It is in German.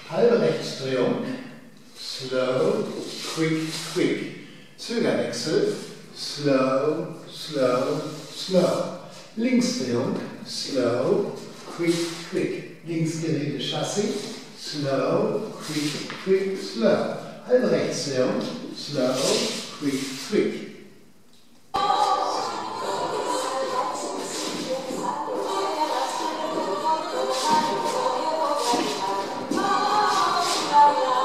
halbe Rechtsdrehung, slow, quick, quick. Zögerwechsel, slow, slow, slow. Linksdrehung, slow, quick, quick. Linksgerichte Chassis, slow, quick, quick, slow. Halbe Rechtsdrehung, slow, quick, quick.